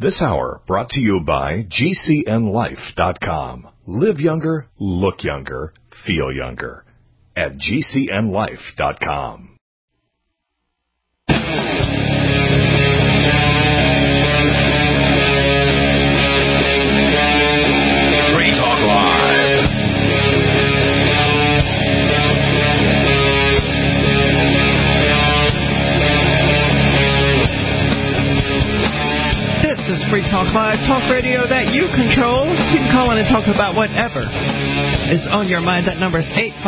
This hour brought to you by GCNLife.com. Live younger, look younger, feel younger at GCNLife.com. Free Talk Live. This is Free Talk Live, talk radio that you control. You can call in and talk about whatever is on your mind. That number is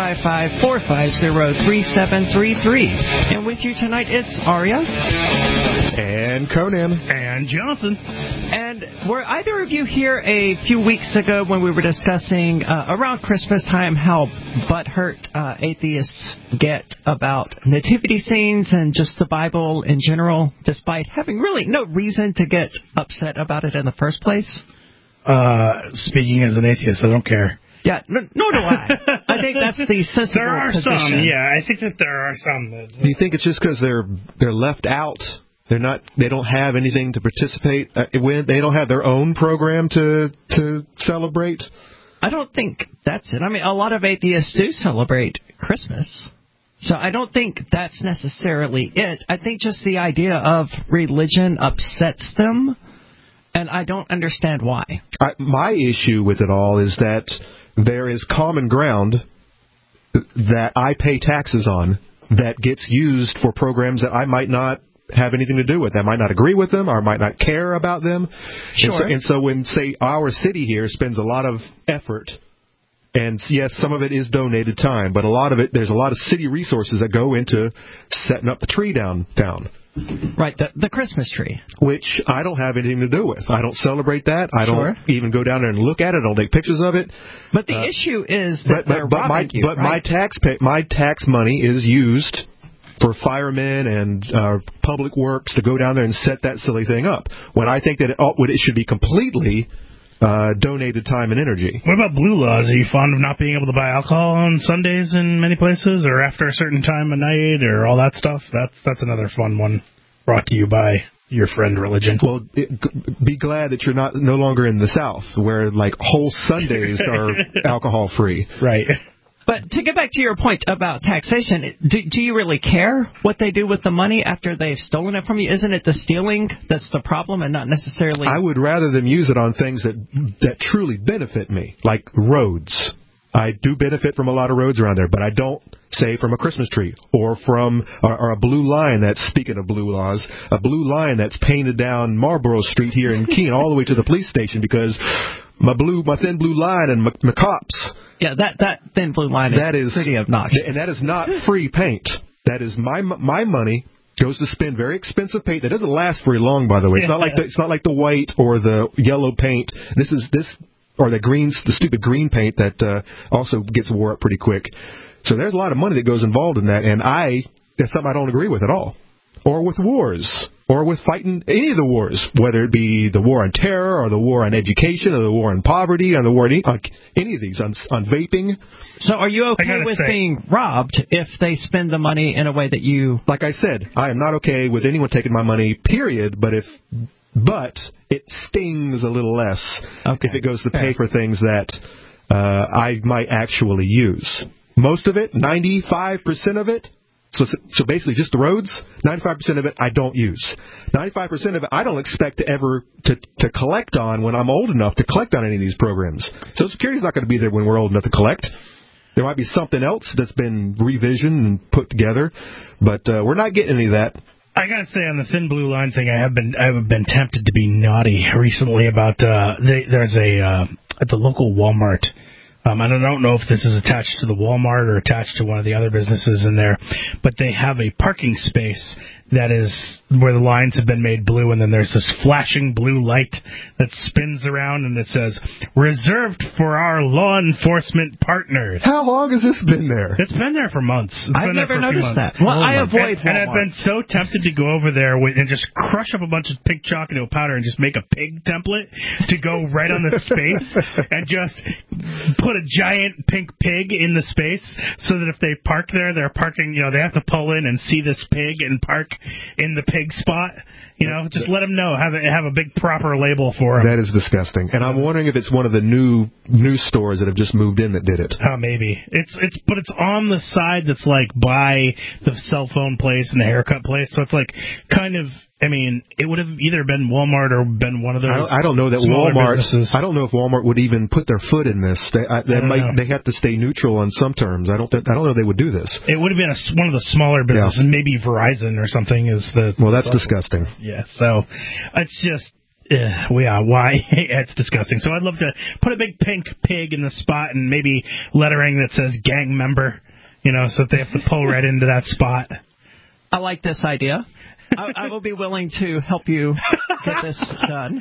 855-450-3733. And with you tonight, it's Aria. And Conan. And Johnson. And were either of you here a few weeks ago when we were discussing around Christmas time how butthurt atheists get about nativity scenes and just the Bible in general, despite having really no reason to get upset about it in the first place? Speaking as an atheist, I don't care. Yeah, nor do I. I think that's the sensible There are position. some, yeah. I think that there are some. That, Do you think it's just because they're left out? They don't have anything to participate with. They don't have their own program to celebrate. I don't think that's it. I mean, a lot of atheists do celebrate Christmas. So I don't think that's necessarily it. I think just the idea of religion upsets them, and I don't understand why. My issue with it all is that there is common ground that I pay taxes on that gets used for programs that I might not have anything to do with. I might not agree with them or might not care about them. Sure. And so when, say, our city here spends a lot of effort, and yes, some of it is donated time, but a lot of it, there's a lot of city resources that go into setting up the tree downtown. Right, the Christmas tree. Which I don't have anything to do with. I don't celebrate that. I don't even go down there and look at it. I don't take pictures of it. But the issue is that they're robbing you, right? my tax money is used for firemen and public works to go down there and set that silly thing up. When I think that it should be completely donated time and energy. What about blue laws? Are you fond of not being able to buy alcohol on Sundays in many places, or after a certain time of night, or all that stuff? That's another fun one, brought to you by your friend religion. Well, be glad that you're no longer in the South, where like whole Sundays are alcohol free. Right. But to get back to your point about taxation, do you really care what they do with the money after they've stolen it from you? Isn't it the stealing that's the problem and not necessarily... I would rather them use it on things that truly benefit me, like roads. I do benefit from a lot of roads around there, but I don't, say, from a Christmas tree or from or a blue line that's, speaking of blue laws, a blue line that's painted down Marlborough Street here in Keene all the way to the police station because my thin blue line and my cops... Yeah, that thin blue line is pretty obnoxious. And that is not free paint. That is my money goes to spend very expensive paint that doesn't last very long, by the way. It's not like the white or the yellow paint. This or the stupid green paint that also gets wore up pretty quick. So there's a lot of money that goes involved in that, and that's something I don't agree with at all. Or with wars, or with fighting any of the wars, whether it be the war on terror, or the war on education, or the war on poverty, or the war on any of these, on vaping. So are you okay with being robbed if they spend the money in a way that you... Like I said, I am not okay with anyone taking my money, period, but it stings a little less if it goes to pay for things that I might actually use. Most of it, 95% of it, So basically just the roads, 95% of it I don't use. 95% of it I don't expect to ever to collect on when I'm old enough to collect on any of these programs. Social Security's not going to be there when we're old enough to collect. There might be something else that's been revisioned and put together, but we're not getting any of that. I gotta say, on the thin blue line thing, I have been tempted to be naughty recently about there's at the local Walmart. And I don't know if this is attached to the Walmart or attached to one of the other businesses in there, but they have a parking space that is where the lines have been made blue, and then there's this flashing blue light that spins around, and it says, reserved for our law enforcement partners. How long has this been there? It's been there for months. I've never noticed that. Well, I avoid Walmart. And I've been so tempted to go over there and just crush up a bunch of pig chalk into a powder and just make a pig template to go right on the space and just put a giant pink pig in the space so that if they park there, they're parking, they have to pull in and see this pig and park in the pig spot You know, just let them know. Have a big proper label for them. That is disgusting. And I'm wondering if it's one of the new stores that have just moved in that did it. Oh, maybe. It's on the side that's like by the cell phone place and the haircut place. So it's like kind of, I mean, it would have either been Walmart or been one of those. I don't know that Walmart. I don't know if Walmart would even put their foot in this. They have to stay neutral on some terms. I don't know they would do this. It would have been one of the smaller businesses, maybe Verizon or something. Well, that's disgusting. Yeah, so it's just. Why? It's disgusting. So I'd love to put a big pink pig in the spot and maybe lettering that says gang member, you know, so that they have to pull right into that spot. I like this idea. I will be willing to help you get this done.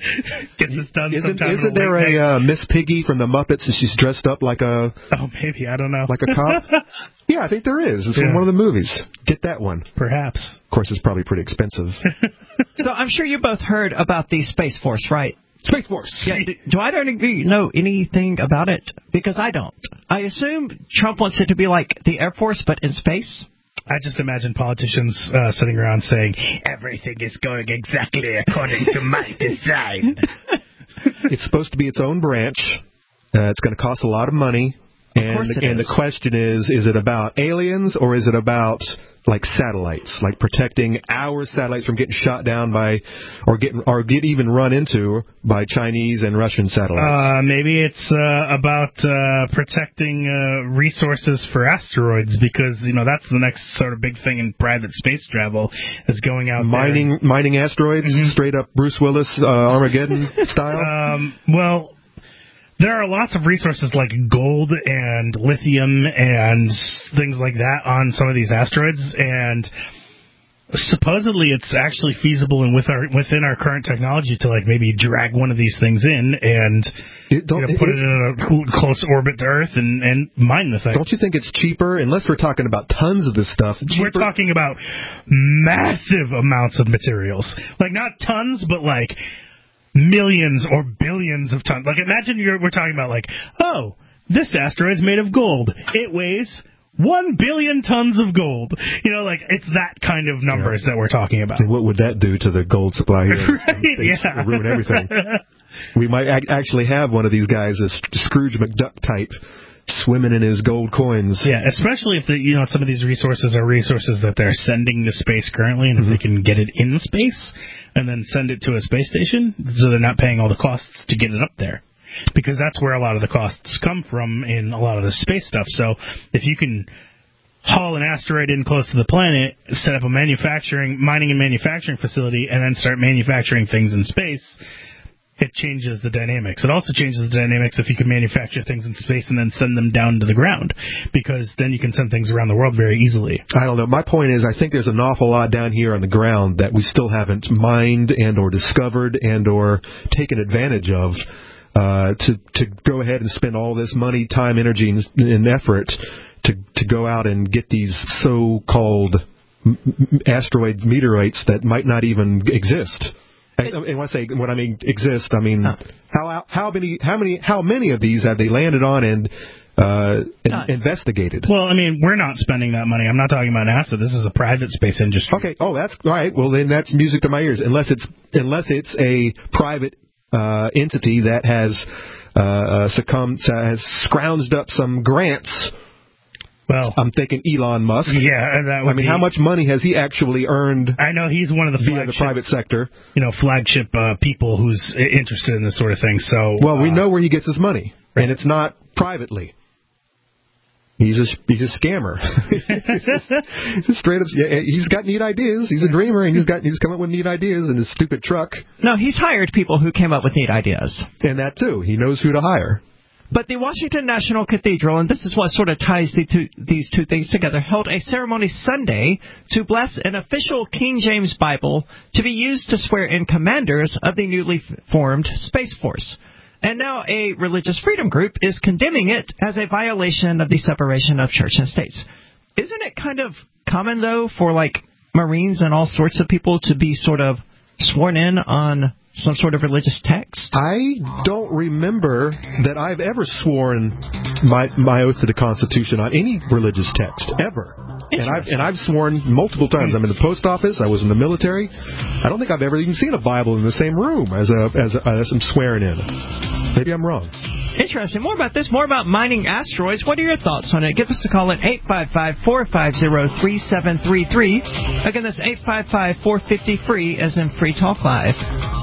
Isn't there a Miss Piggy from the Muppets and she's dressed up like a... Oh, maybe. I don't know. Like a cop? Yeah, I think there is. It's from one of the movies. Get that one. Perhaps. Of course, it's probably pretty expensive. So I'm sure you both heard about the Space Force, right? Space Force. Yeah. Do either of you know anything about it? Because I don't. I assume Trump wants it to be like the Air Force, but in space. I just imagine politicians sitting around saying, everything is going exactly according to my design. It's supposed to be its own branch. It's going to cost a lot of money. And the question is it about aliens or is it about like satellites, like protecting our satellites from getting shot down by or get even run into by Chinese and Russian satellites? Maybe it's about protecting resources for asteroids because, you know, that's the next sort of big thing in private space travel is going out mining asteroids, straight up Bruce Willis Armageddon style? Well, there are lots of resources like gold and lithium and things like that on some of these asteroids, and supposedly it's actually feasible and within our current technology to like maybe drag one of these things in and put it in a close orbit to Earth and mine the thing. Don't you think it's cheaper, unless we're talking about tons of this stuff? We're talking about massive amounts of materials. Like not tons, but like millions or billions of tons. Like, imagine we're talking about, like, oh, this asteroid's made of gold. It weighs 1 billion tons of gold. You know, like, it's that kind of numbers that we're talking about. And what would that do to the gold supply here? Right, ruin everything. We might actually have one of these guys, a Scrooge McDuck type, swimming in his gold coins. Yeah, especially if some of these resources are resources that they're sending to space currently, and if they can get it in space and then send it to a space station, so they're not paying all the costs to get it up there. Because that's where a lot of the costs come from in a lot of the space stuff. So if you can haul an asteroid in close to the planet, set up a mining and manufacturing facility, and then start manufacturing things in space, it changes the dynamics. It also changes the dynamics if you can manufacture things in space and then send them down to the ground, because then you can send things around the world very easily. I don't know. My point is, I think there's an awful lot down here on the ground that we still haven't mined and or discovered and or taken advantage of to go ahead and spend all this money, time, energy, and effort to go out and get these so-called asteroid meteorites that might not even exist. And when I mean exist, I mean how many of these have they landed on and investigated? Well, I mean, we're not spending that money. I'm not talking about NASA. This is a private space industry. Okay. Oh, that's all right. Well, then that's music to my ears. Unless it's a private entity that has scrounged up some grants. Well, I'm thinking Elon Musk. Yeah, how much money has he actually earned? I know he's one of the via the private sector. Flagship people who's interested in this sort of thing. So, well, we know where he gets his money, and it's not privately. He's a scammer. He's straight up. He's got neat ideas. He's a dreamer, and he's come up with neat ideas in his stupid truck. No, he's hired people who came up with neat ideas, and that too. He knows who to hire. But the Washington National Cathedral, and this is what sort of ties these two things together, held a ceremony Sunday to bless an official King James Bible to be used to swear in commanders of the newly formed Space Force. And now a religious freedom group is condemning it as a violation of the separation of church and states. Isn't it kind of common, though, for, like, Marines and all sorts of people to be sort of sworn in on some sort of religious text? I don't remember that I've ever sworn my oath to the Constitution on any religious text, ever. And I've sworn multiple times. I'm in the post office. I was in the military. I don't think I've ever even seen a Bible in the same room as I'm swearing in. Maybe I'm wrong. Interesting. More about this, more about mining asteroids. What are your thoughts on it? Give us a call at 855-450-3733. Again, that's 855-450-FREE, as in Free Talk Live.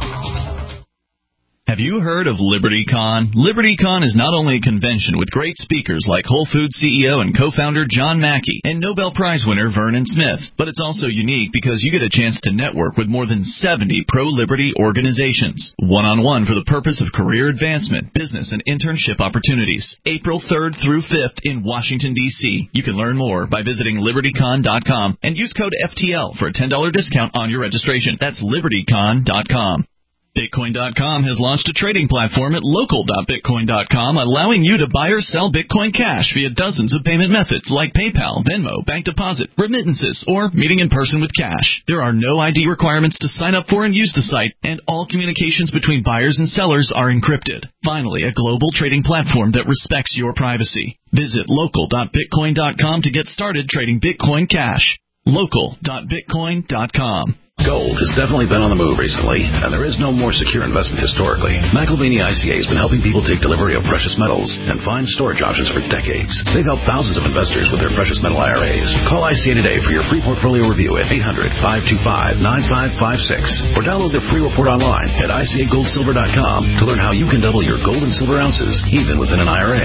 Have you heard of LibertyCon? LibertyCon is not only a convention with great speakers like Whole Foods CEO and co-founder John Mackey and Nobel Prize winner Vernon Smith, but it's also unique because you get a chance to network with more than 70 pro-liberty organizations, one-on-one for the purpose of career advancement, business, and internship opportunities. April 3rd through 5th in Washington, D.C. You can learn more by visiting LibertyCon.com and use code FTL for a $10 discount on your registration. That's LibertyCon.com. Bitcoin.com has launched a trading platform at local.bitcoin.com, allowing you to buy or sell Bitcoin Cash via dozens of payment methods like PayPal, Venmo, bank deposit, remittances, or meeting in person with cash. There are no ID requirements to sign up for and use the site, and all communications between buyers and sellers are encrypted. Finally, a global trading platform that respects your privacy. Visit local.bitcoin.com to get started trading Bitcoin Cash. Local.bitcoin.com. Gold has definitely been on the move recently, and there is no more secure investment historically. McElvany ICA has been helping people take delivery of precious metals and find storage options for decades. They've helped thousands of investors with their precious metal IRAs. Call ICA today for your free portfolio review at 800-525-9556 or download their free report online at ICAGoldSilver.com to learn how you can double your gold and silver ounces even within an IRA.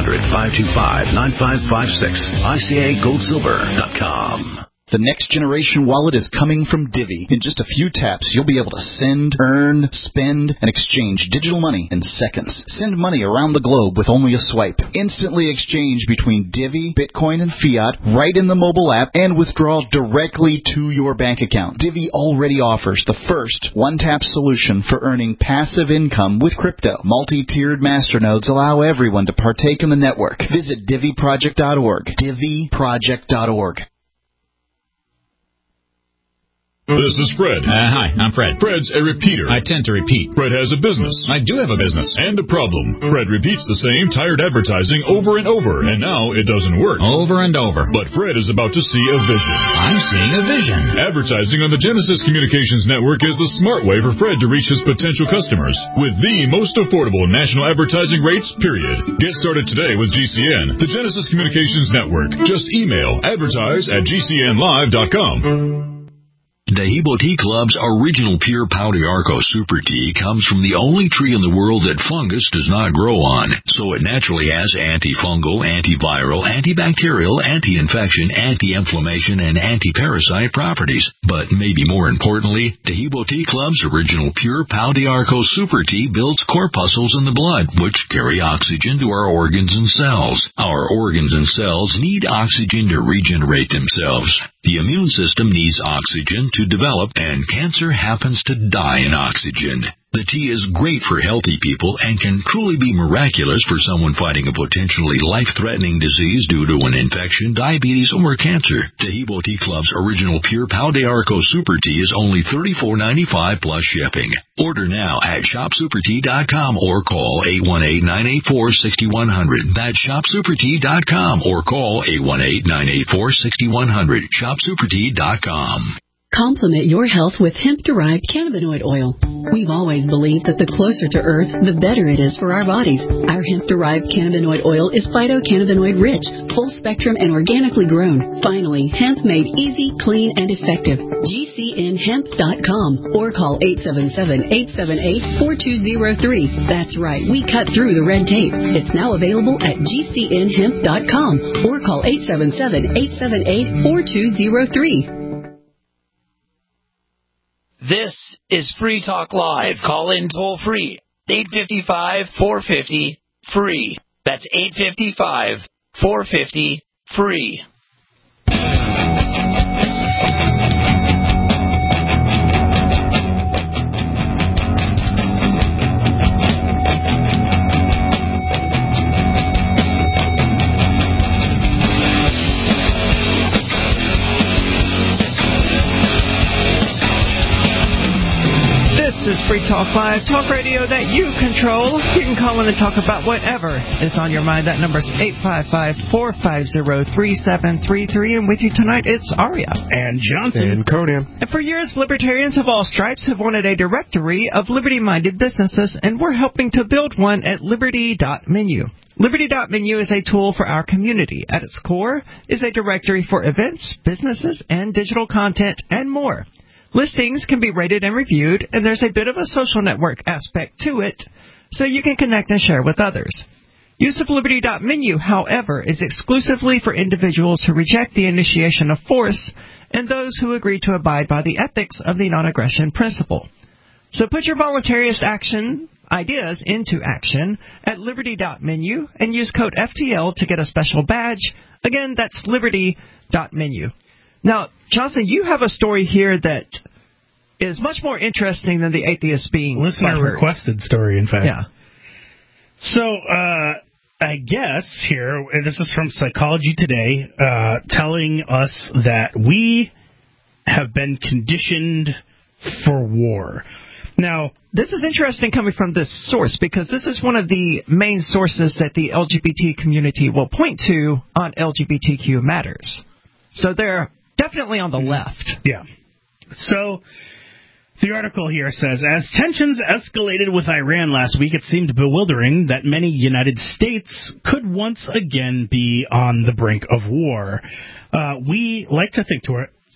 800-525-9556. ICAGoldSilver.com. The next generation wallet is coming from Divvy. In just a few taps, you'll be able to send, earn, spend, and exchange digital money in seconds. Send money around the globe with only a swipe. Instantly exchange between Divvy, Bitcoin, and fiat right in the mobile app and withdraw directly to your bank account. Divvy already offers the first one-tap solution for earning passive income with crypto. Multi-tiered masternodes allow everyone to partake in the network. Visit DivvyProject.org. DivvyProject.org. This is Fred. Hi, I'm Fred. Fred's a repeater. I tend to repeat. Fred has a business. I do have a business. And a problem. Fred repeats the same tired advertising over and over, and now it doesn't work. Over and over. But Fred is about to see a vision. I'm seeing a vision. Advertising on the Genesis Communications Network is the smart way for Fred to reach his potential customers with the most affordable national advertising rates, period. Get started today with GCN, the Genesis Communications Network. Just email advertise@gcnlive.com. Dehibo Tea Club's original pure Pau d'Arco Super Tea comes from the only tree in the world that fungus does not grow on, so it naturally has antifungal, antiviral, antibacterial, anti-infection, anti-inflammation, and anti-parasite properties. But maybe more importantly, Dehibo Tea Club's original pure Pau d'Arco Super Tea builds corpuscles in the blood, which carry oxygen to our organs and cells. Our organs and cells need oxygen to regenerate themselves. The immune system needs oxygen to develop, and cancer happens to die in oxygen. The tea is great for healthy people and can truly be miraculous for someone fighting a potentially life-threatening disease due to an infection, diabetes, or cancer. Dehibo Tea Club's original pure Pau d'Arco Super Tea is only $34.95 plus shipping. Order now at shopsupertea.com or call 818-984-6100. That's shopsupertea.com or call 818-984-6100. Shopsupertea.com. Complement your health with hemp-derived cannabinoid oil. We've always believed that the closer to Earth, the better it is for our bodies. Our hemp-derived cannabinoid oil is phytocannabinoid-rich, full-spectrum, and organically grown. Finally, hemp made easy, clean, and effective. GCNHemp.com or call 877-878-4203. That's right, we cut through the red tape. It's now available at GCNHemp.com or call 877-878-4203. This is Free Talk Live. Call in toll free. 855-450-FREE. That's 855-450-FREE. This is Free Blog Talk Live, talk radio that you control. You can call in and talk about whatever is on your mind. That number's 855-450-3733. And with you tonight, it's Aria. And Johnson. And Conan. And for years, libertarians of all stripes have wanted a directory of liberty-minded businesses, and we're helping to build one at liberty.menu. Liberty.menu is a tool for our community. At its core is a directory for events, businesses, and digital content, and more. Listings can be rated and reviewed, and there's a bit of a social network aspect to it, so you can connect and share with others. Use of Liberty.menu, however, is exclusively for individuals who reject the initiation of force and those who agree to abide by the ethics of the non-aggression principle. So put your voluntarist ideas into action at Liberty.menu and use code FTL to get a special badge. Again, that's Liberty.menu. Now, Johnson, you have a story here that is much more interesting than the atheist being listener-requested story, in fact. Yeah. So, I guess here, this is from Psychology Today, telling us that we have been conditioned for war. Now, this is interesting coming from this source because this is one of the main sources that the LGBT community will point to on LGBTQ matters. So they're definitely on the left. Yeah. So the article here says, as tensions escalated with Iran last week, it seemed bewildering that many United States could once again be on the brink of war. We like to think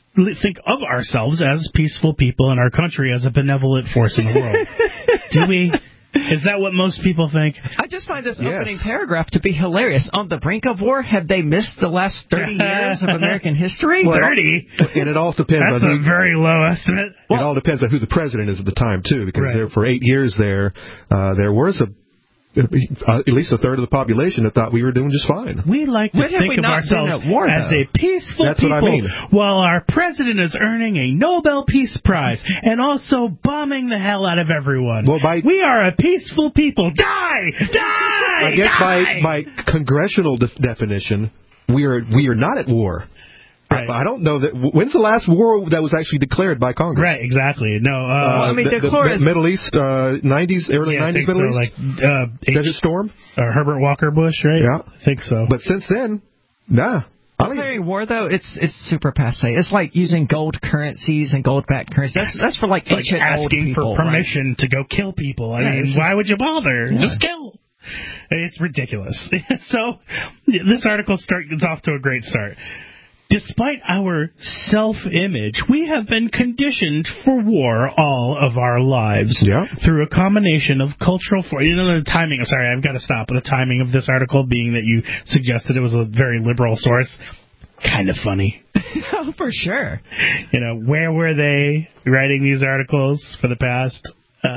of ourselves as peaceful people in our country, as a benevolent force in the world. Do we? Is that what most people think? I just find this opening paragraph to be hilarious. On the brink of war? Have they missed the last 30 years of American history? Well, 30? And it all depends That's on a very low estimate. It all depends on who the president is at the time, too, because there, for 8 years there was at least a third of the population that thought we were doing just fine. We like to think of ourselves as a peaceful That's people, what I mean. while our president is earning a Nobel Peace Prize and also bombing the hell out of everyone. Well, we are a peaceful people. Die! Die! I guess die! by congressional definition, we are not at war. Right. I don't know that. When's the last war that was actually declared by Congress? Right, exactly. No, the Middle East, 90s, early 90s Middle East? Like, Desert Storm? Herbert Walker Bush, right? Yeah. I think so. But since then, nah. Declaring war, though, it's super passe. It's like using gold currencies and gold-backed currencies. That's for like ancient old people. Asking for permission to go kill people. I mean, why would you bother? Yeah. Just kill. It's ridiculous. So, this article gets off to a great start. Despite our self-image, we have been conditioned for war all of our lives through a combination of cultural forces. You know, the timing. I'm sorry, I've got to stop. The timing of this article being that you suggested it was a very liberal source. Kind of funny. Oh, for sure. You know, where were they writing these articles for the past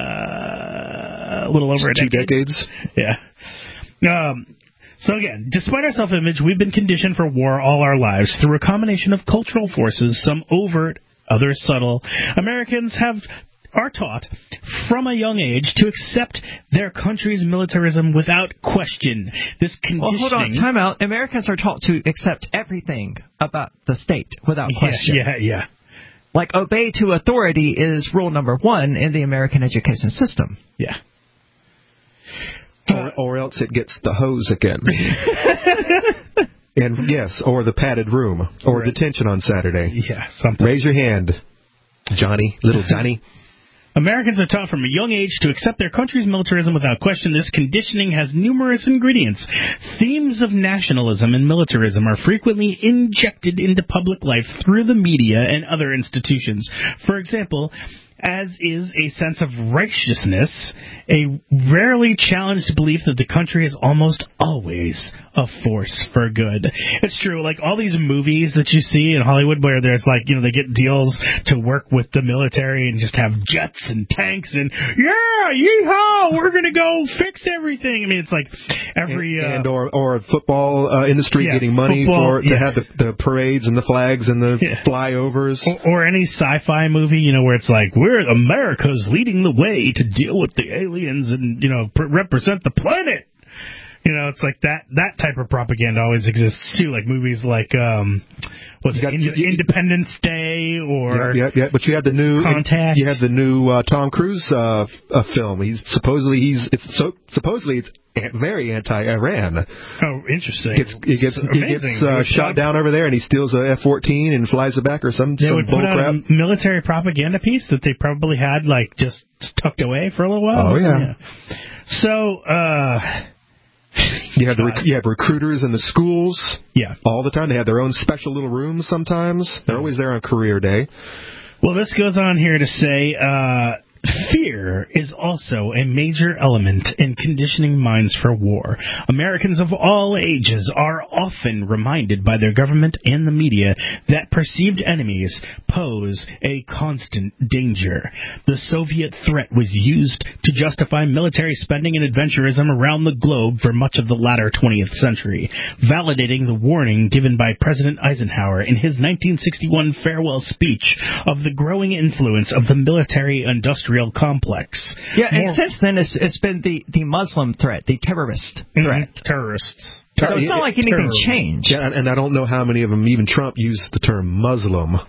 a little over 2 decades? Yeah. So again, despite our self-image, we've been conditioned for war all our lives through a combination of cultural forces, some overt, others subtle. Americans are taught from a young age to accept their country's militarism without question. This conditioning... Well, hold on, time out. Americans are taught to accept everything about the state without question. Yeah. Like, obey to authority is rule number 1 in the American education system. Yeah. Or else it gets the hose again. And yes, or the padded room, or detention on Saturday. Yeah, something. Raise your hand, Johnny, little Johnny. Americans are taught from a young age to accept their country's militarism without question. This conditioning has numerous ingredients. Themes of nationalism and militarism are frequently injected into public life through the media and other institutions. For example, as is a sense of righteousness, a rarely challenged belief that the country is almost always a force for good. It's true, like all these movies that you see in Hollywood where there's like, you know, they get deals to work with the military and just have jets and tanks and, yeah, yeehaw, we're going to go fix everything. I mean, it's like every... or football industry getting money to have the parades and the flags and the flyovers. Or any sci-fi movie, you know, where it's like, America's leading the way to deal with the aliens and, you know, represent the planet. It's like that type of propaganda always exists too, like movies like Independence Day or But you had the new Contact. You had the new Tom Cruise film. Supposedly it's very anti-Iran. Oh, interesting. He gets shot down over there, and he steals a F-14 and flies it back or some bull crap. A military propaganda piece that they probably had like just tucked away for a little while. Oh yeah. So. You had recruiters in the schools. Yeah. All the time. They had their own special little rooms sometimes. They're always there on career day. Well, this goes on here to say, fear is also a major element in conditioning minds for war. Americans of all ages are often reminded by their government and the media that perceived enemies pose a constant danger. The Soviet threat was used to justify military spending and adventurism around the globe for much of the latter 20th century, validating the warning given by President Eisenhower in his 1961 farewell speech of the growing influence of the military-industrial complex. Yeah, and since then it's been the Muslim threat, the terrorist threat. Terrorists. So it's not like anything changed. Yeah, and I don't know how many of them, even Trump, used the term Muslim.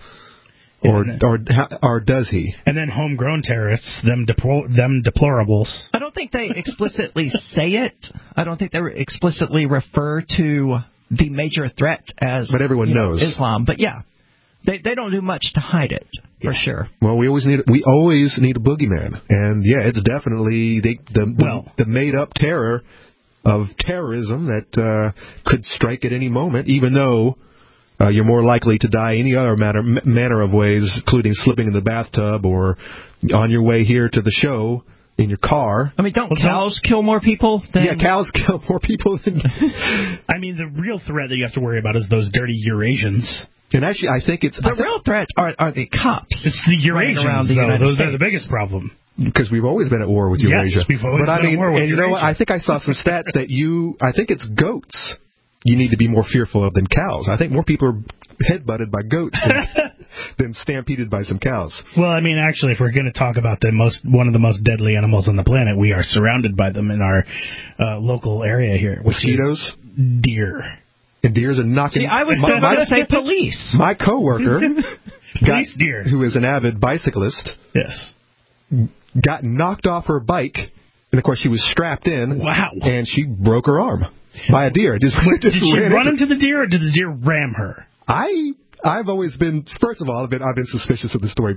Or does he? And then homegrown terrorists, them deplorables. I don't think they explicitly say it. I don't think they explicitly refer to the major threat as but everyone knows Islam. But yeah, they don't do much to hide it, for sure. Well, we always need a boogeyman. And yeah, it's definitely the made-up terror of terrorism that could strike at any moment, even though you're more likely to die any other manner of ways, including slipping in the bathtub or on your way here to the show in your car. I mean, don't cows kill more people than... Yeah, cows kill more people than... I mean, the real threat that you have to worry about is those dirty Eurasians. And actually, I think it's... The real threats are the cops. It's the Eurasians, around the United Those States. are the biggest problem. Because we've always been at war with Eurasia. Yes, we've always been at war with Eurasia. And you know what? I think I saw some stats that I think it's goats you need to be more fearful of than cows. I think more people are headbutted by goats than stampeded by some cows. Well, I mean, actually, if we're going to talk about one of the most deadly animals on the planet, we are surrounded by them in our local area here. Mosquitoes? Deer. And deers are knocking... See, I was still going to say police. My coworker, police deer, who is an avid bicyclist, yes, got knocked off her bike, and of course she was strapped in. Wow! And she broke her arm by a deer. Did she run into the deer, or did the deer ram her? I've always been, first of all, I've been suspicious of the story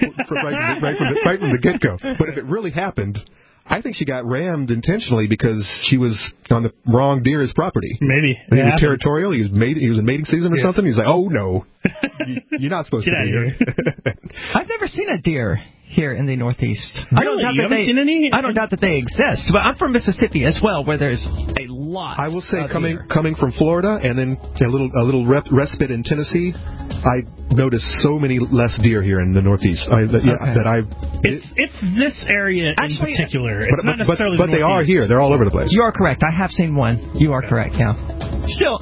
right from the get-go. But if it really happened, I think she got rammed intentionally because she was on the wrong deer's property. Maybe. He was territorial. He was in mating season or something. He's like, oh, no. You're not supposed to be here. I've never seen a deer here in the Northeast. Really? You haven't seen any? I don't doubt that they exist. But I'm from Mississippi as well, where there's a lot. I will say, coming from Florida and then a little respite in Tennessee, I noticed so many less deer here in the Northeast. It's this area in particular. It's not necessarily but they are here. They're all over the place. You are correct. I have seen one. You are correct. Yeah. Still,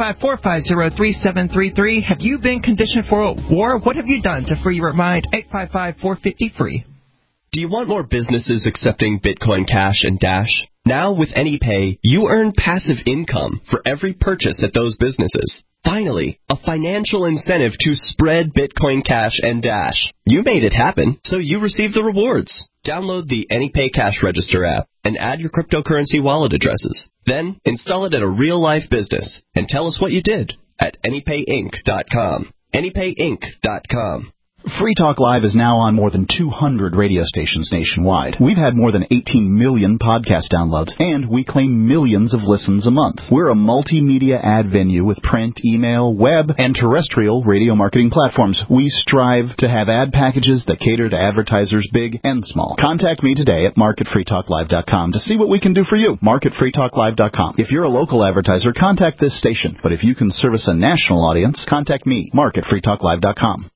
855-450-3733. Have you been conditioned for war? What have you done to free your mind? 855-450-FREE. Do you want more businesses accepting Bitcoin Cash and Dash? Now with AnyPay, you earn passive income for every purchase at those businesses. Finally, a financial incentive to spread Bitcoin Cash and Dash. You made it happen, so you receive the rewards. Download the AnyPay Cash Register app and add your cryptocurrency wallet addresses. Then install it at a real-life business and tell us what you did at AnyPayInc.com. AnyPayInc.com. Free Talk Live is now on more than 200 radio stations nationwide. We've had more than 18 million podcast downloads, and we claim millions of listens a month. We're a multimedia ad venue with print, email, web, and terrestrial radio marketing platforms. We strive to have ad packages that cater to advertisers big and small. Contact me today at marketfreetalklive.com to see what we can do for you. Marketfreetalklive.com. If you're a local advertiser, contact this station. But if you can service a national audience, contact me, marketfreetalklive.com.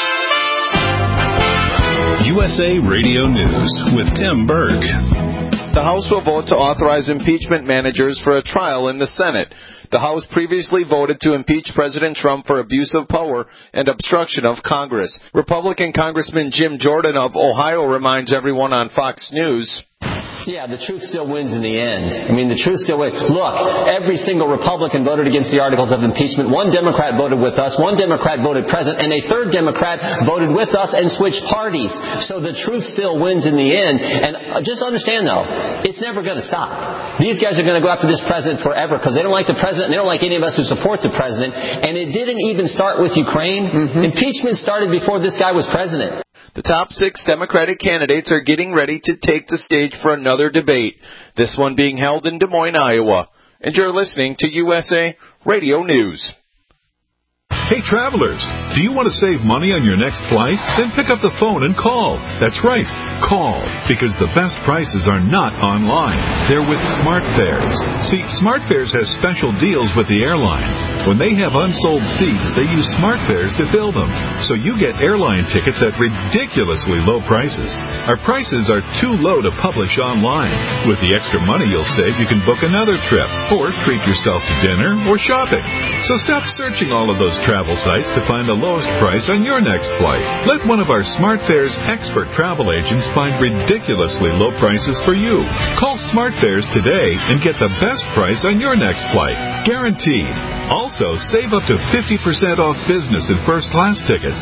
USA Radio News with Tim Berg. The House will vote to authorize impeachment managers for a trial in the Senate. The House previously voted to impeach President Trump for abuse of power and obstruction of Congress. Republican Congressman Jim Jordan of Ohio reminds everyone on Fox News. Yeah, the truth still wins in the end. I mean, the truth still wins. Look, every single Republican voted against the articles of impeachment. One Democrat voted with us. One Democrat voted present. And a third Democrat voted with us and switched parties. So the truth still wins in the end. And just understand, though, it's never going to stop. These guys are going to go after this president forever because they don't like the president and they don't like any of us who support the president. And it didn't even start with Ukraine. Impeachment started before this guy was president. The top 6 Democratic candidates are getting ready to take the stage for another debate, this one being held in Des Moines, Iowa. And you're listening to USA Radio News. Hey travelers, do you want to save money on your next flight? Then pick up the phone and call. That's right, call, because the best prices are not online. They're with SmartFares. See, SmartFares has special deals with the airlines. When they have unsold seats, they use SmartFares to fill them. So you get airline tickets at ridiculously low prices. Our prices are too low to publish online. With the extra money you'll save, you can book another trip or treat yourself to dinner or shopping. So stop searching all of those travel sites to find the lowest price on your next flight. Let one of our SmartFares expert travel agents find ridiculously low prices for you. Call SmartFares today and get the best price on your next flight. Guaranteed. Also, save up to 50% off business and first-class tickets.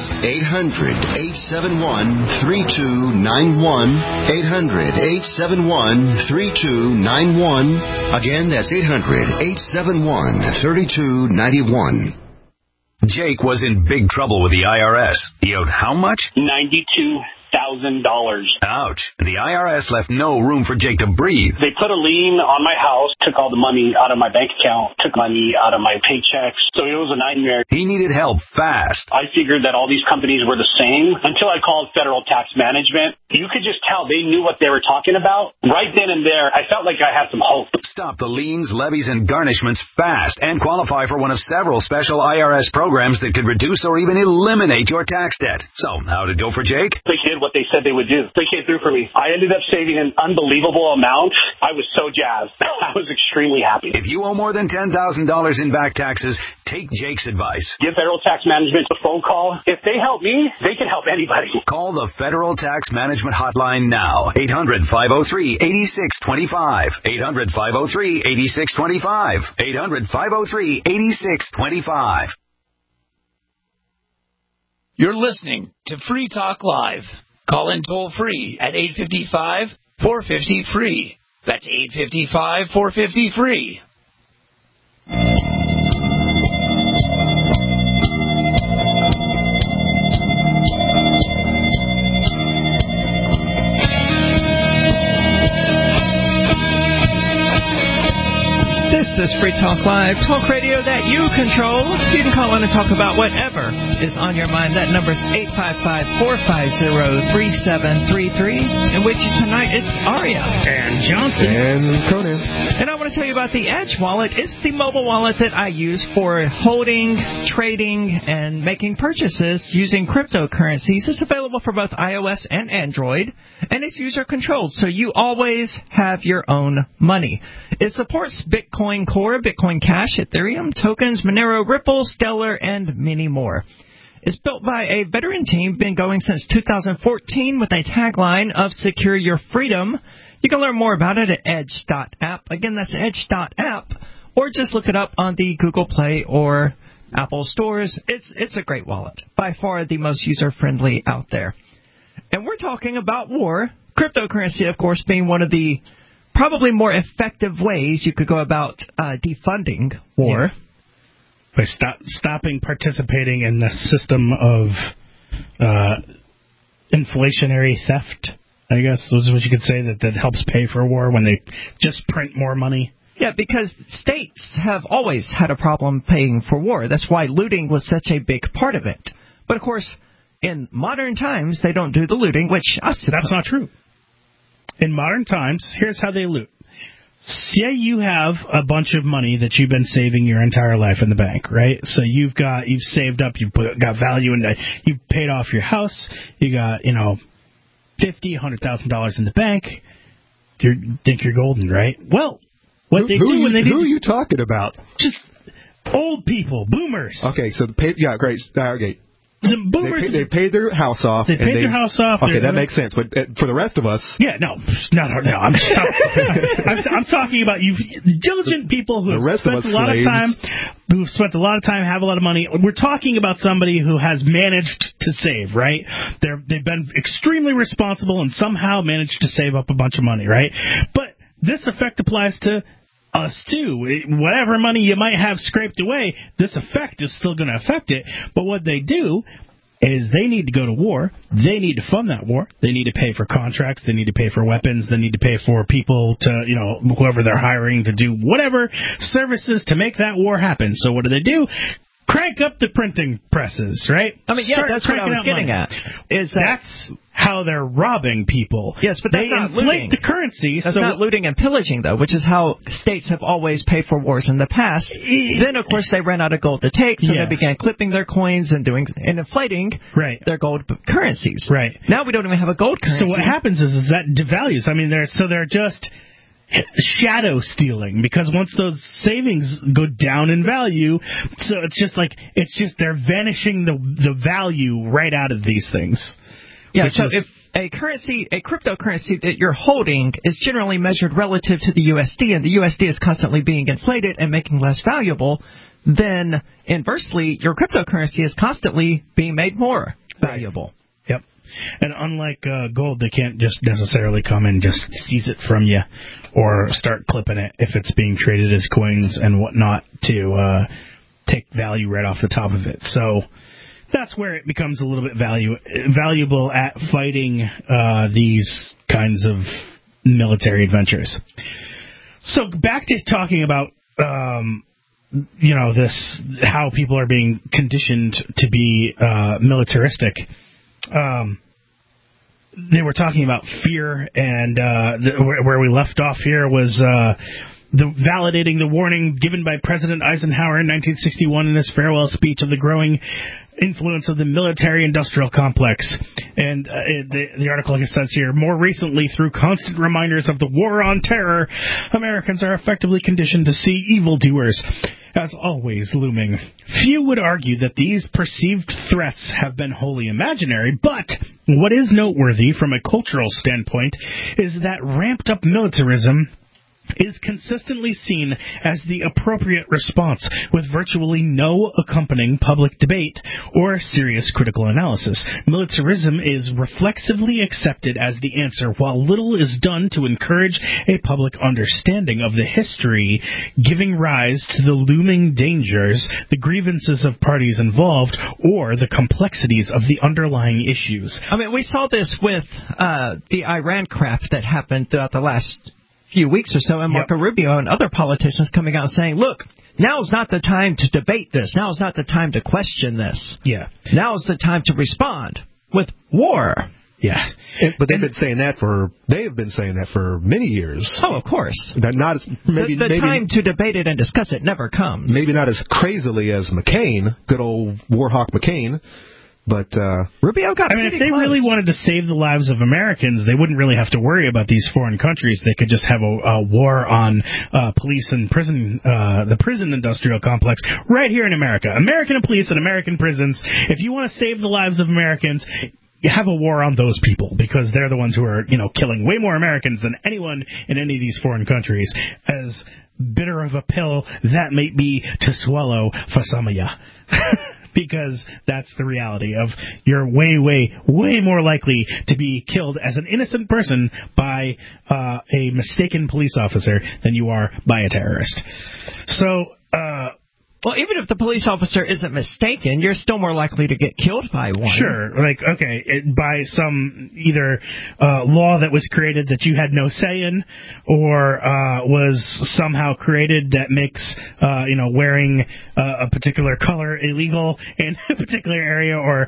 800-871-3291. 800-871-3291. Again, that's 800-871-3291. Jake was in big trouble with the IRS. He owed how much? $92,000. Ouch. The IRS left no room for Jake to breathe. They put a lien on my house, took all the money out of my bank account, took money out of my paychecks. So it was a nightmare. He needed help fast. I figured that all these companies were the same until I called Federal Tax Management. You could just tell they knew what they were talking about. Right then and there, I felt like I had some hope. Stop the liens, levies, and garnishments fast and qualify for one of several special IRS programs that could reduce or even eliminate your tax debt. So, how did it go for Jake? They did what they said they would do. They came through for me. I ended up saving an unbelievable amount. I was so jazzed. I was extremely happy. If you owe more than $10,000 in back taxes, take Jake's advice. Give Federal Tax Management a phone call. If they help me, they can help anybody. Call the Federal Tax Management hotline now. 800-503-8625. 800-503-8625. 800-503-8625. You're listening to Free Talk Live. Call in toll free at 855-450-FREE. That's 855-450-FREE. This is Free Talk Live, talk radio that you control. You can call in and talk about whatever is on your mind. That number is 855-450-3733. And with you tonight, it's Aria. And Johnson. And Conan. And I want to tell you about the Edge wallet. It's the mobile wallet that I use for holding, trading, and making purchases using cryptocurrencies. It's available for both iOS and Android, and it's user-controlled, so you always have your own money. It supports Bitcoin Core, Bitcoin Cash, Ethereum, tokens, Monero, Ripple, Stellar, and many more. It's built by a veteran team, been going since 2014 with a tagline of Secure Your Freedom. You can learn more about it at edge.app. Again, that's edge.app, or just look it up on the Google Play or Apple stores. It's a great wallet, by far the most user-friendly out there. And we're talking about war, cryptocurrency, of course, being one of the probably more effective ways you could go about defunding war. Yeah. By stopping participating in the system of inflationary theft, I guess. This is what you could say, that helps pay for war when they just print more money. Yeah, because states have always had a problem paying for war. That's why looting was such a big part of it. But, of course, in modern times, they don't do the looting, which... That's not true. In modern times, here's how they loot. Say you have a bunch of money that you've been saving your entire life in the bank, right? So you've saved up, got value in that. You've paid off your house. You got, $50,000, $100,000 in the bank. think you're golden, right? Well, what they do when they do... Who are you talking about? Just old people, boomers. Okay, so great. Okay. The boomers, they paid their house off. They paid their house off. Okay, that makes sense. But for the rest of us, no. I'm talking about you, diligent people who have spent a lot of time, have a lot of money. We're talking about somebody who has managed to save, right? They've been extremely responsible and somehow managed to save up a bunch of money, right? But this effect applies to us too. Whatever money you might have scraped away, this effect is still going to affect it. But what they do is they need to go to war. They need to fund that war. They need to pay for contracts. They need to pay for weapons. They need to pay for people to, whoever they're hiring to do whatever services to make that war happen. So what do? Crank up the printing presses, right? I mean, that's what I was getting at. That's how they're robbing people. Yes, but that's not looting. The currency. That's not looting and pillaging, though, which is how states have always paid for wars in the past. Then, of course, they ran out of gold to take, so they began clipping their coins and inflating their gold currencies. Right. Now we don't even have a gold currency. So what happens is that devalues. I mean, they're just shadow stealing, because once those savings go down in value, so it's just they're vanishing the value right out of these things. Yeah, so if a cryptocurrency that you're holding is generally measured relative to the USD, and the USD is constantly being inflated and making less valuable, then inversely, your cryptocurrency is constantly being made more valuable. Yep. And unlike gold, they can't just necessarily come and just seize it from you or start clipping it if it's being traded as coins and whatnot to take value right off the top of it. So that's where it becomes a little bit valuable at fighting these kinds of military adventures. So back to talking about this, how people are being conditioned to be militaristic. They were talking about fear, and where we left off here was validating the warning given by President Eisenhower in 1961 in his farewell speech of the growing influence of the military-industrial complex. And the article says here, more recently, through constant reminders of the war on terror, Americans are effectively conditioned to see evildoers as always looming. Few would argue that these perceived threats have been wholly imaginary, but what is noteworthy from a cultural standpoint is that ramped-up militarism is consistently seen as the appropriate response, with virtually no accompanying public debate or serious critical analysis. Militarism is reflexively accepted as the answer, while little is done to encourage a public understanding of the history giving rise to the looming dangers, the grievances of parties involved, or the complexities of the underlying issues. I mean, we saw this with the Iran crap that happened throughout the last few weeks or so, and Marco Rubio and other politicians coming out saying, look, now's not the time to debate this. Now's not the time to question this. Yeah. Now's the time to respond with war. Yeah. But they've been saying that for many years. Oh, of course. That not as, maybe, the time to debate it and discuss it never comes. Maybe not as crazily as McCain, good old Warhawk McCain. But Rubio got if they really wanted to save the lives of Americans, they wouldn't really have to worry about these foreign countries. They could just have a war on police and prison, the prison industrial complex right here in America. American police and American prisons. If you want to save the lives of Americans, you have a war on those people, because they're the ones who are, killing way more Americans than anyone in any of these foreign countries. As bitter of a pill that may be to swallow for some of you. Because that's the reality of you're way, way, way more likely to be killed as an innocent person by a mistaken police officer than you are by a terrorist. So, well, even if the police officer isn't mistaken, you're still more likely to get killed by one. Sure. By some either law that was created that you had no say in, or was somehow created that makes, wearing a particular color illegal in a particular area, or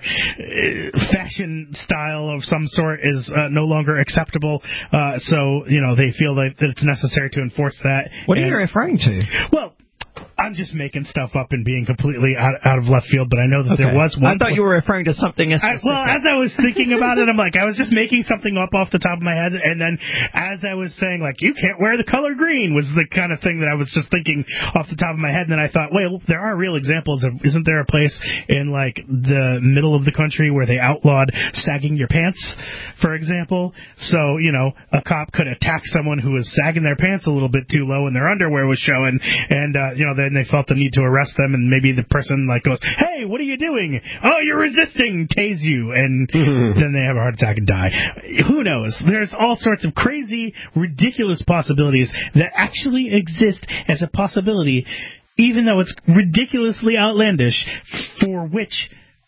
fashion style of some sort is no longer acceptable. So, they feel that it's necessary to enforce that. What are you referring to? Well, I'm just making stuff up and being completely out of left field, but I know that there was one. I thought you were referring to something specific. Well, as I was thinking about it, I'm like, I was just making something up off the top of my head, and then as I was saying, like, you can't wear the color green was the kind of thing that I was just thinking off the top of my head, and then I thought, well, there are real examples of, isn't there a place in, like, the middle of the country where they outlawed sagging your pants, for example? So, you know, a cop could attack someone who was sagging their pants a little bit too low and their underwear was showing, and, you know, then they felt the need to arrest them, and maybe the person, like, goes, hey, what are you doing? Oh, you're resisting, tase you, and then they have a heart attack and die. Who knows? There's all sorts of crazy, ridiculous possibilities that actually exist as a possibility, even though it's ridiculously outlandish, for which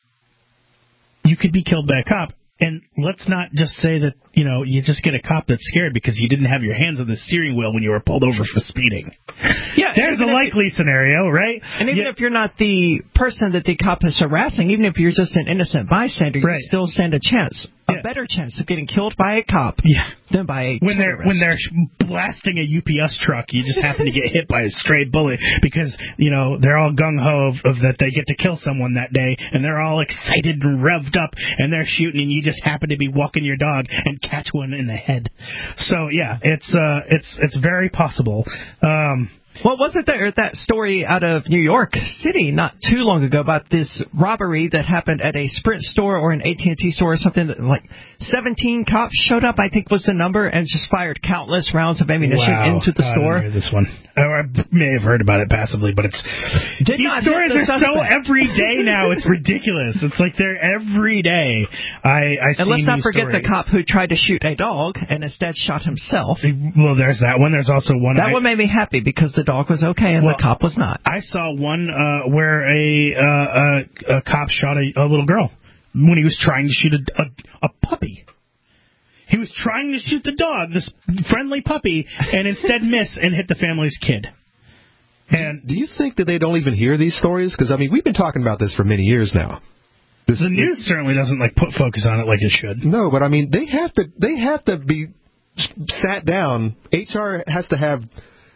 you could be killed by a cop. And let's not just say that, you know, you just get a cop that's scared because you didn't have your hands on the steering wheel when you were pulled over for speeding. Yeah, there's a likely scenario, right? And even if you're not the person that the cop is harassing, even if you're just an innocent bystander, you still stand a chance, a better chance of getting killed by a cop than by a terrorist. When they're blasting a UPS truck, you just happen to get hit by a stray bullet because, you know, they're all gung-ho of that they get to kill someone that day, and they're all excited and revved up, and they're shooting, and you just happen to be walking your dog and catch one in the head. So yeah, it's very possible. What was it that story out of New York City not too long ago about this robbery that happened at a Sprint store or an AT&T store or something? That, like 17 cops showed up, I think was the number, and just fired countless rounds of ammunition into the store. I didn't hear this one. I may have heard about it passively, but these stories are so every day now. It's ridiculous. It's like they're every day. And let's not forget the cop who tried to shoot a dog and instead shot himself. Well, there's that one. There's also one. That one made me happy because the dog was okay and the cop was not. I saw one where a cop shot a little girl when he was trying to shoot a puppy. He was trying to shoot the dog, this friendly puppy, and instead miss and hit the family's kid. And do you think that they don't even hear these stories? Because, I mean, we've been talking about this for many years now. The news certainly doesn't put focus on it like it should. No, but I mean, they have to be sat down. HR has to have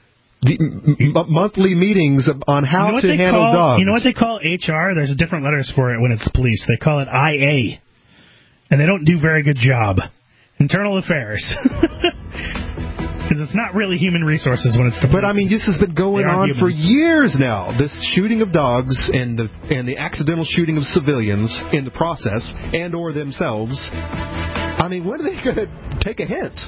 the monthly meetings on how to handle dogs. You know what they call HR? There's different letters for it when it's police. They call it IA. And they don't do a very good job. Internal Affairs. Because it's not really human resources when it's the police. But I mean, this has been going on for years now. This shooting of dogs and the accidental shooting of civilians in the process and or themselves. I mean, when are they going to take a hint?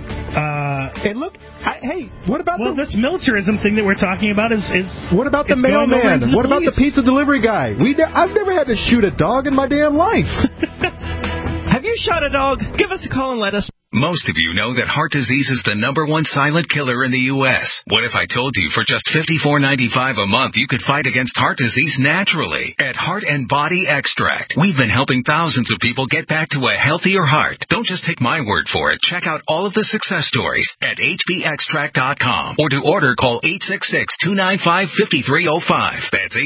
And look, hey, what about this militarism thing that we're talking about is what about the mailman? What about the pizza delivery guy? I've never had to shoot a dog in my damn life. Have you shot a dog? Give us a call and let us. Most of you know that heart disease is the #1 silent killer in the U.S. What if I told you for just $54.95 a month you could fight against heart disease naturally? At Heart and Body Extract, we've been helping thousands of people get back to a healthier heart. Don't just take my word for it. Check out all of the success stories at hbextract.com. Or to order, call 866-295-5305. That's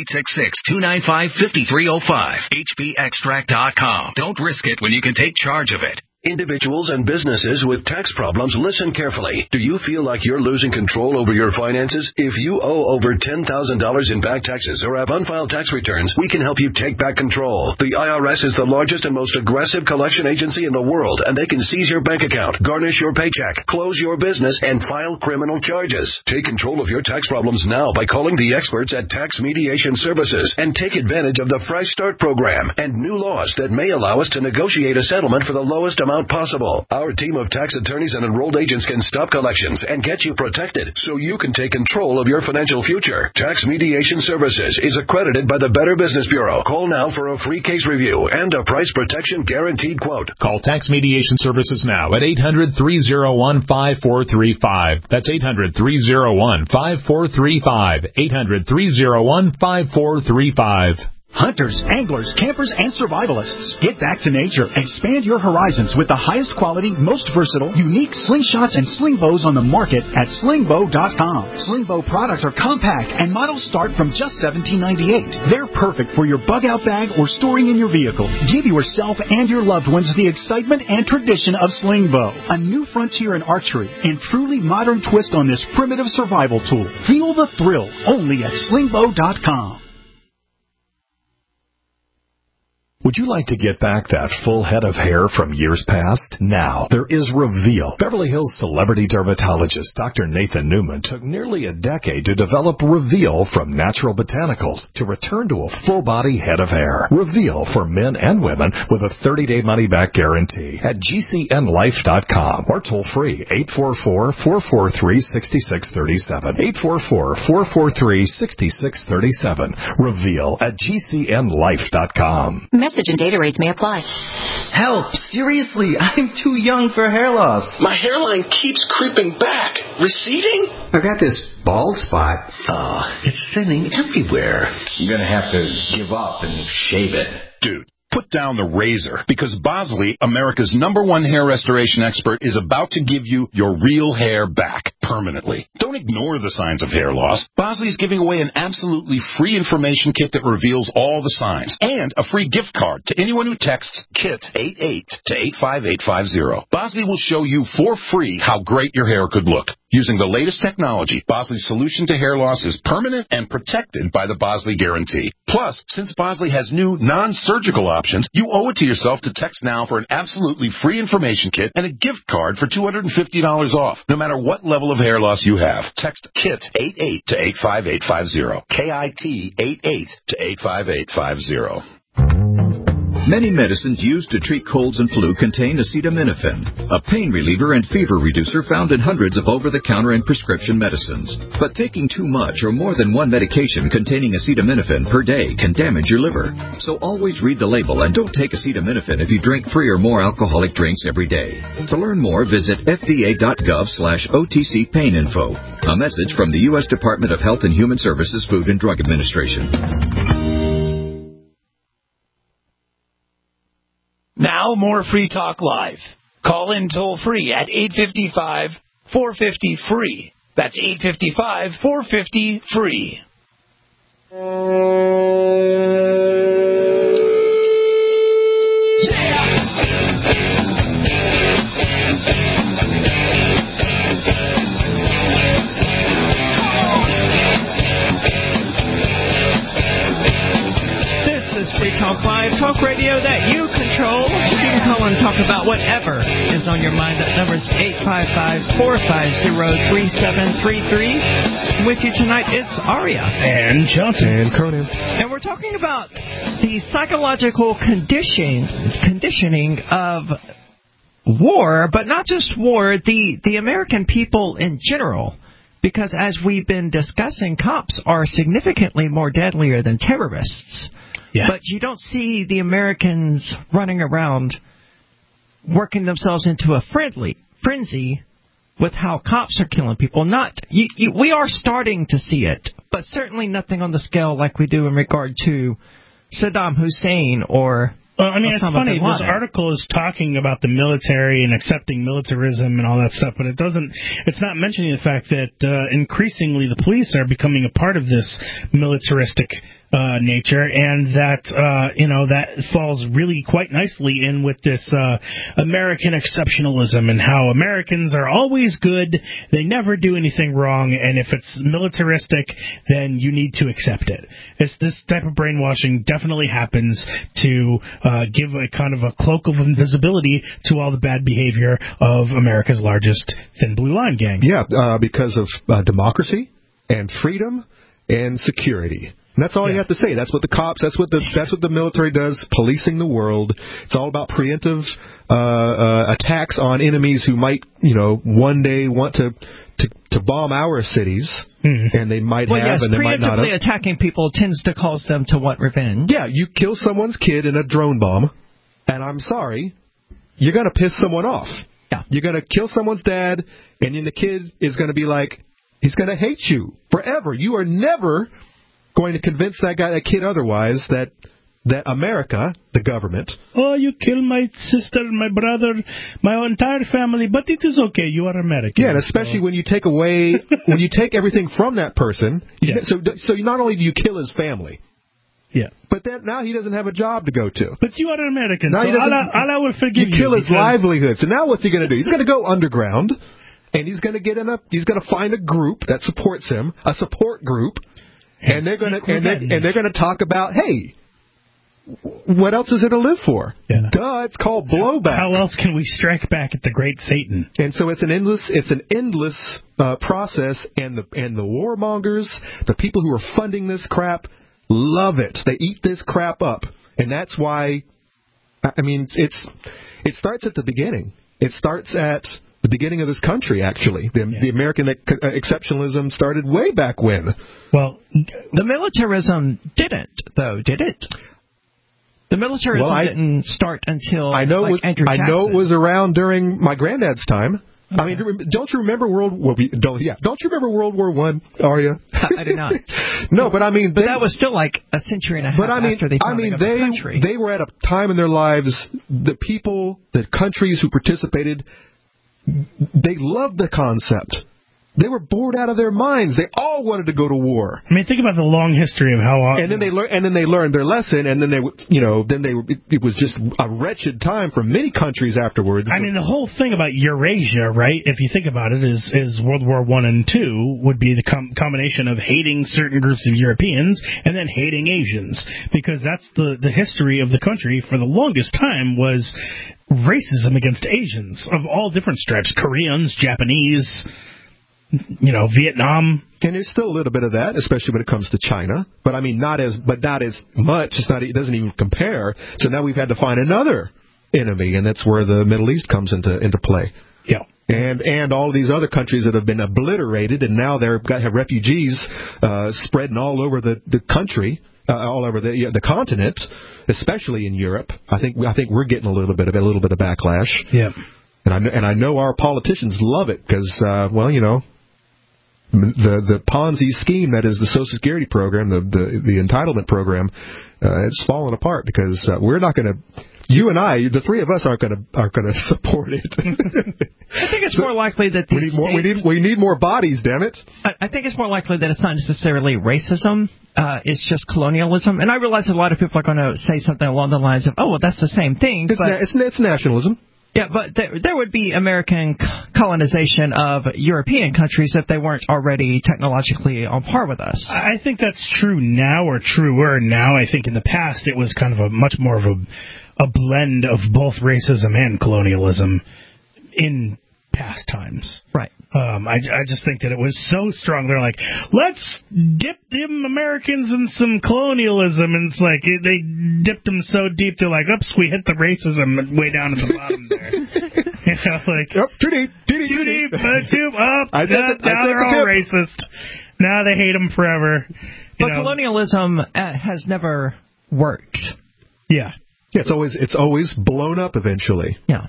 866-295-5305. hbextract.com. Don't risk it when you can take charge of it. Individuals and businesses with tax problems, listen carefully. Do you feel like you're losing control over your finances? If you owe over $10,000 in back taxes or have unfiled tax returns, we can help you take back control. The IRS is the largest and most aggressive collection agency in the world, and they can seize your bank account, garnish your paycheck, close your business, and file criminal charges. Take control of your tax problems now by calling the experts at Tax Mediation Services and take advantage of the Fresh Start program and new laws that may allow us to negotiate a settlement for the lowest amount possible. Our team of tax attorneys and enrolled agents can stop collections and get you protected so you can take control of your financial future. Tax Mediation Services is accredited by the Better Business Bureau. Call now for a free case review and a price protection guaranteed quote. Call Tax Mediation Services now at 800-301-5435. That's 800-301-5435. 800-301-5435. Hunters, anglers, campers, and survivalists, get back to nature. Expand your horizons with the highest quality, most versatile, unique slingshots and sling bows on the market at slingbow.com. Slingbow products are compact and models start from just $17.98. They're perfect for your bug out bag or storing in your vehicle. Give yourself and your loved ones the excitement and tradition of Slingbow, a new frontier in archery and truly modern twist on this primitive survival tool. Feel the thrill only at slingbow.com. Would you like to get back that full head of hair from years past? Now, there is Reveal. Beverly Hills celebrity dermatologist Dr. Nathan Newman took nearly a decade to develop Reveal from natural botanicals to return to a full-body head of hair. Reveal for men and women with a 30-day money-back guarantee at GCNlife.com or toll-free 844-443-6637. 844-443-6637. Reveal at GCNlife.com. Message and data rates may apply. Help! Seriously, I'm too young for hair loss. My hairline keeps creeping back. Receding? I've got this bald spot. It's thinning everywhere. I'm gonna have to give up and shave it. Dude, put down the razor, because Bosley, America's #1 hair restoration expert, is about to give you your real hair back permanently. Don't ignore the signs of hair loss. Bosley is giving away an absolutely free information kit that reveals all the signs, and a free gift card to anyone who texts KIT88 to 85850. Bosley will show you for free how great your hair could look. Using the latest technology, Bosley's solution to hair loss is permanent and protected by the Bosley Guarantee. Plus, since Bosley has new non-surgical options, you owe it to yourself to text now for an absolutely free information kit and a gift card for $250 off, no matter what level of hair loss you have. Text KIT88 to 85850. KIT88 to 85850. Many medicines used to treat colds and flu contain acetaminophen, a pain reliever and fever reducer found in hundreds of over-the-counter and prescription medicines. But taking too much or more than one medication containing acetaminophen per day can damage your liver. So always read the label and don't take acetaminophen if you drink 3 or more alcoholic drinks every day. To learn more, visit fda.gov/OTC pain info. A message from the U.S. Department of Health and Human Services Food and Drug Administration. Now more Free Talk Live. Call in toll-free at 855-450-FREE. That's 855-450-FREE. Free Talk Live, talk radio that you control. You can call and talk about whatever is on your mind. That number is 855-450-3733. With you tonight, it's Aria. And Johnson. And Cronin. And we're talking about the psychological conditioning of war, but not just war, the American people in general. Because as we've been discussing, cops are significantly more deadlier than terrorists. Yeah. But you don't see the Americans running around working themselves into a frenzy with how cops are killing people. We are starting to see it, but certainly nothing on the scale like we do in regard to Saddam Hussein or Well, I mean, it's funny. This article is talking about the military and accepting militarism and all that stuff, but it's not mentioning the fact that increasingly the police are becoming a part of this militaristic nature, and that that falls really quite nicely in with this American exceptionalism and how Americans are always good, they never do anything wrong, and if it's militaristic, then you need to accept it. It's this type of brainwashing definitely happens to give a kind of a cloak of invisibility to all the bad behavior of America's largest thin blue line gang. Yeah, because of democracy and freedom and security. And that's all you have to say. That's what the cops, that's what the military does, policing the world. It's all about preemptive attacks on enemies who might, one day want to bomb our cities, and they might have, and they might not have. Preemptively attacking people tends to cause them to want revenge. Yeah, you kill someone's kid in a drone bomb, and I'm sorry, you're going to piss someone off. Yeah. You're going to kill someone's dad, and then the kid is going to be like, he's going to hate you forever. You are never going to convince that kid otherwise that America, the government... Oh, you killed my sister, my brother, my entire family, but it is okay. You are American. Yeah, and especially when you take everything from that person. Yeah. So not only do you kill his family... Yeah. But then now he doesn't have a job to go to. But you are an American, now so Allah will forgive you. You kill his livelihood. So now what's he going to do? He's going to go underground, and he's going to find a group that supports him, a support group, and they're going to talk about, hey, what else is there to live for? Yeah. Duh, it's called blowback. How else can we strike back at the great Satan? And so it's an endless process, and the warmongers, the people who are funding this crap, love it. They eat this crap up. And that's why, I mean, it starts at the beginning. It starts at the beginning of this country, actually. The American exceptionalism started way back when. Well, the militarism didn't, though, did it? The militarism didn't start until Andrew Jackson. I know it was around during my granddad's time. Okay. I mean, don't you remember World War I, Arya? I do not. No, but I mean... But that was still like a century and a half after the founding of the country. They were at a time in their lives, the countries who participated, they loved the concept. They were bored out of their minds. They all wanted to go to war. I mean, think about the long history of how. And then they learned their lesson, and then it was just a wretched time for many countries afterwards. I mean, the whole thing about Eurasia, right? If you think about it, is World War I and II would be the combination of hating certain groups of Europeans and then hating Asians, because that's the history of the country for the longest time was racism against Asians of all different stripes, Koreans, Japanese. Vietnam. And there's still a little bit of that, especially when it comes to China. But I mean, not as much. It doesn't even compare. So now we've had to find another enemy, and that's where the Middle East comes into play. Yeah. And all these other countries that have been obliterated, and now have refugees spreading all over the country, all over the continent, especially in Europe. I think we're getting a little bit of backlash. Yeah. And I know our politicians love it because, the Ponzi scheme that is the Social Security program, the entitlement program, it's falling apart because we're not going to. You and I, the three of us, aren't going to support it. I think it's more likely that we need more bodies. Damn it! I think it's more likely that it's not necessarily racism. It's just colonialism. And I realize a lot of people are going to say something along the lines of, "Oh, well, that's the same thing." It's nationalism. Yeah, but there would be American colonization of European countries if they weren't already technologically on par with us. I think that's true now, or truer now. I think in the past it was kind of a much more of a blend of both racism and colonialism in past times. Right. I just think that it was so strong. They're like, let's dip them Americans in some colonialism, and it's like they dipped them so deep they're like, oops, we hit the racism way down at the bottom there. Too deep, too up. Now they're all racist. Now they hate them forever. But colonialism has never worked. Yeah. Yeah, it's always blown up eventually. Yeah.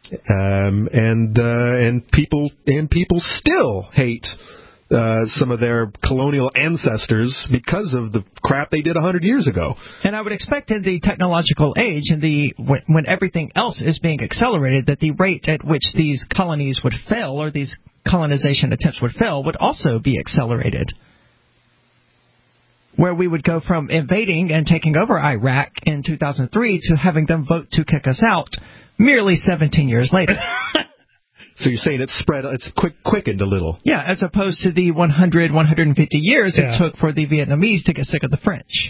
And people still hate some of their colonial ancestors because of the crap they did 100 years ago. And I would expect in the technological age and when everything else is being accelerated, that the rate at which these colonies would fail or these colonization attempts would fail would also be accelerated. Where we would go from invading and taking over Iraq in 2003 to having them vote to kick us out merely 17 years later. So you're saying it's quickened a little. Yeah, as opposed to the 100, 150 years it took for the Vietnamese to get sick of the French.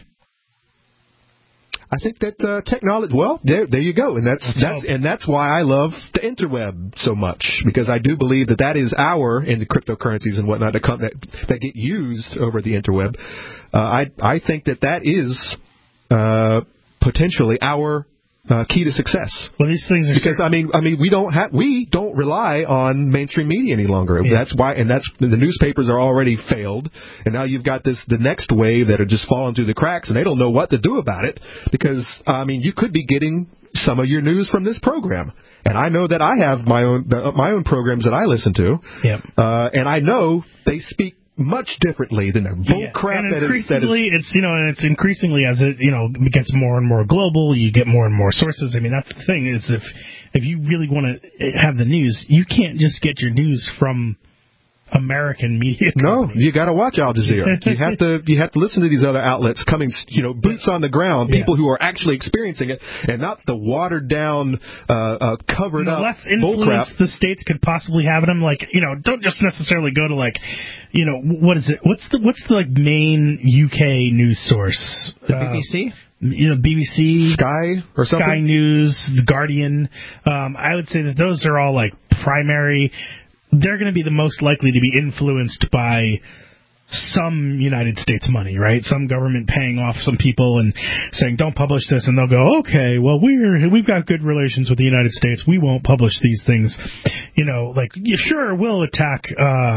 I think that technology. Well, there you go, and that's why I love the interweb so much, because I do believe that is in the cryptocurrencies and whatnot that get used over the interweb. I think that is potentially our key to success. Well, these things are because I mean we don't rely on mainstream media any longer. Yeah. That's why, and that's the newspapers are already failed, and now you've got the next wave that are just falling through the cracks, and they don't know what to do about it because you could be getting some of your news from this program. And I know that I have my own programs that I listen to, yep. And I know they speak much differently than the bull crap that is. It's and it's increasingly as it gets more and more global. You get more and more sources. I mean, that's the thing is if you really want to have the news, you can't just get your news from American media companies. No, you got to watch Al Jazeera. You have to listen to these other outlets coming, boots on the ground, people who are actually experiencing it, and not the watered down, covered up less influence bullcrap the states could possibly have in them. Don't just necessarily go to what is it? What's the main UK news source? The BBC. BBC, Sky or something. Sky News, The Guardian. I would say that those are all primary. They're going to be the most likely to be influenced by some United States money, right? Some government paying off some people and saying, don't publish this, and they'll go, okay, well, we've got good relations with the United States. We won't publish these things. Sure, we'll attack,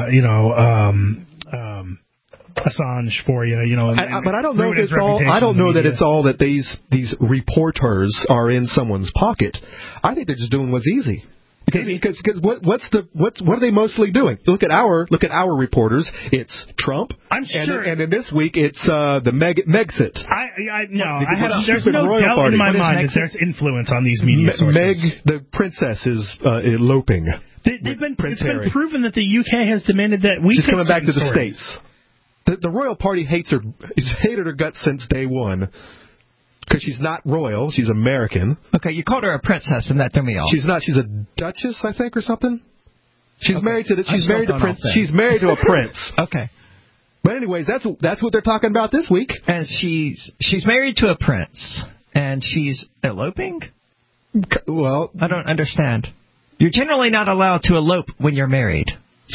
Assange for you, but I don't know if it's all. I don't know that it's all that these reporters are in someone's pocket. I think they're just doing what's easy. Because what are they mostly doing? Look at our reporters. It's Trump. I'm sure. And then this week it's the Megxit. There's no doubt in my mind that there's influence on these media sources. Meg, the princess, is eloping. It's been proven that the UK has demanded that she's coming back to the States. The royal party hates her. It's hated her guts since day one. Because she's not royal, she's American. Okay, you called her a princess, and that threw me off. She's not. She's a duchess, I think, or something. She's married to She's married to a prince. Okay. But anyways, that's what they're talking about this week. And she's married to a prince, and she's eloping. Well, I don't understand. You're generally not allowed to elope when you're married.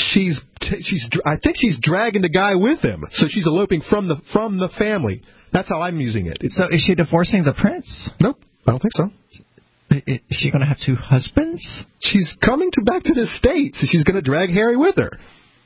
I think she's dragging the guy with him, so she's eloping from the family. That's how I'm using it. So is she divorcing the prince? Nope, I don't think so. Is she going to have two husbands? She's coming back to the States, so she's going to drag Harry with her.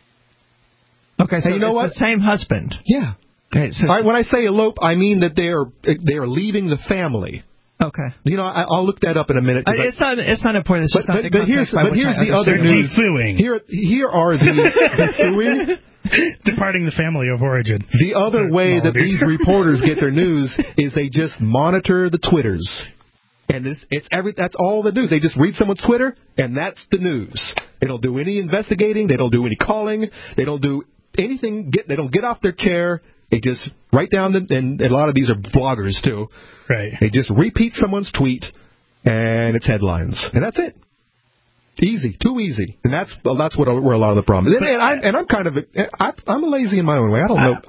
Okay, so the same husband. Yeah. Okay, so when I say elope, I mean that they are leaving the family. Okay. I'll look that up in a minute. It's not important. It's but here's the other news. Here are the suing. Departing the family of origin. The other way that these reporters get their news is they just monitor the Twitters. And that's all the news. They just read someone's Twitter, and that's the news. They don't do any investigating. They don't do any calling. They don't do anything. They don't get off their chair. They just write down, and a lot of these are bloggers, too. Right. They just repeat someone's tweet, and it's headlines. And that's it. Easy, too easy, and that's where a lot of the problem is. I'm lazy in my own way. I don't know.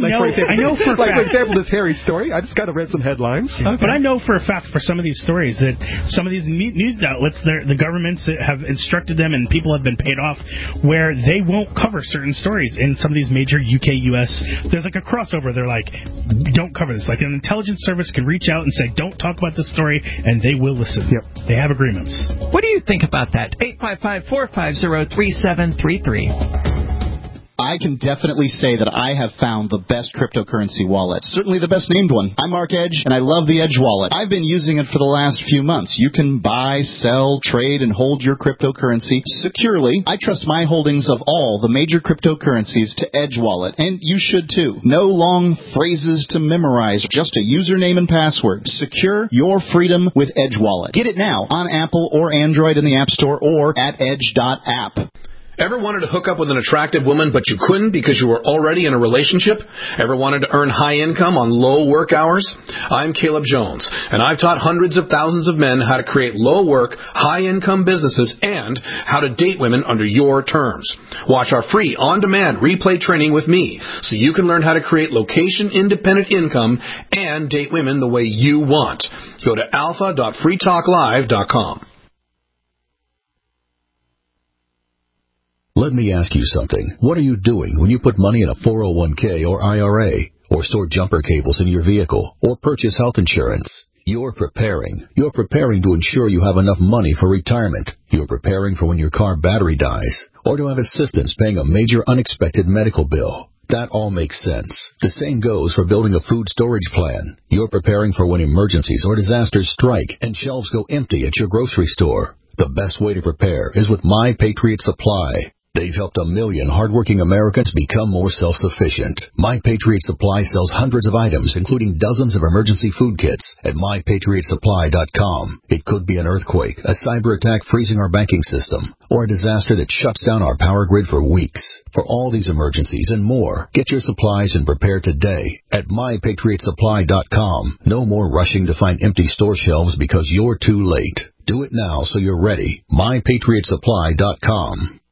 For example, this Harry story. I just got to read some headlines. Okay. But I know for a fact for some of these stories that some of these news outlets, the governments have instructed them, and people have been paid off where they won't cover certain stories in some of these major UK, US. There's a crossover. They're like, don't cover this. An intelligence service can reach out and say, don't talk about this story, and they will listen. Yep. They have agreements. What do you think about that? 855-450-3733. I can definitely say that I have found the best cryptocurrency wallet. Certainly the best named one. I'm Mark Edge, and I love the Edge wallet. I've been using it for the last few months. You can buy, sell, trade, and hold your cryptocurrency securely. I trust my holdings of all the major cryptocurrencies to Edge wallet, and you should too. No long phrases to memorize, just a username and password. Secure your freedom with Edge wallet. Get it now on Apple or Android in the App Store or at edge.app. Ever wanted to hook up with an attractive woman, but you couldn't because you were already in a relationship? Ever wanted to earn high income on low work hours? I'm Caleb Jones, and I've taught hundreds of thousands of men how to create low work, high income businesses and how to date women under your terms. Watch our free on-demand replay training with me so you can learn how to create location-independent income and date women the way you want. Go to alpha.freetalklive.com. Let me ask you something. What are you doing when you put money in a 401k or IRA, or store jumper cables in your vehicle, or purchase health insurance? You're preparing. You're preparing to ensure you have enough money for retirement. You're preparing for when your car battery dies, or to have assistance paying a major unexpected medical bill. That all makes sense. The same goes for building a food storage plan. You're preparing for when emergencies or disasters strike and shelves go empty at your grocery store. The best way to prepare is with My Patriot Supply. They've helped 1 million hardworking Americans become more self-sufficient. My Patriot Supply sells hundreds of items, including dozens of emergency food kits at MyPatriotSupply.com. It could be an earthquake, a cyber attack freezing our banking system, or a disaster that shuts down our power grid for weeks. For all these emergencies and more, get your supplies and prepare today at MyPatriotSupply.com. No more rushing to find empty store shelves because you're too late. Do it now so you're ready. MyPatriotSupply.com.